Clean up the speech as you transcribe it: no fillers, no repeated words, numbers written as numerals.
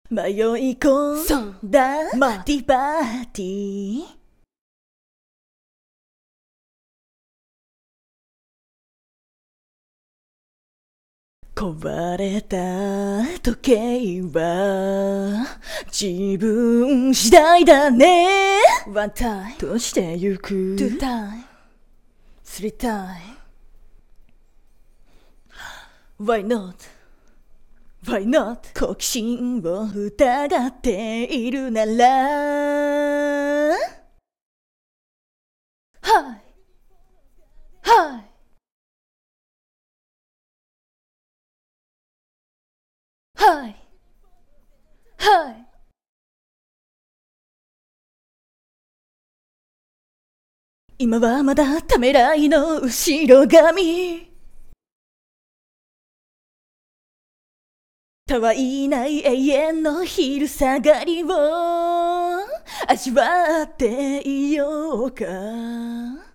迷い込んだティーパーティー、壊れた時計は自分次第だね。ワンタイムとしてゆく、トゥータイムスリータイム Why not Why not 好奇心を疑っているなら、はいはいはいはい、今はまだためらいの後ろ髪、たわいない永遠の昼下がりを味わっていようか。